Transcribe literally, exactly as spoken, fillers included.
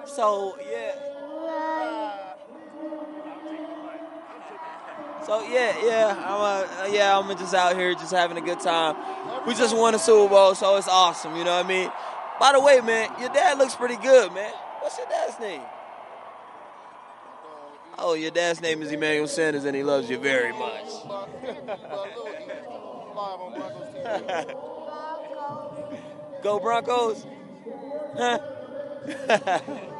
So yeah. So yeah, yeah, I'm uh, yeah, I'm just out here just having a good time. We just won a Super Bowl, so it's awesome. You know what I mean? By the way, man, your dad looks pretty good, man. What's your dad's name? Oh, your dad's name is Emmanuel Sanders, and he loves you very much. Go Broncos! Huh?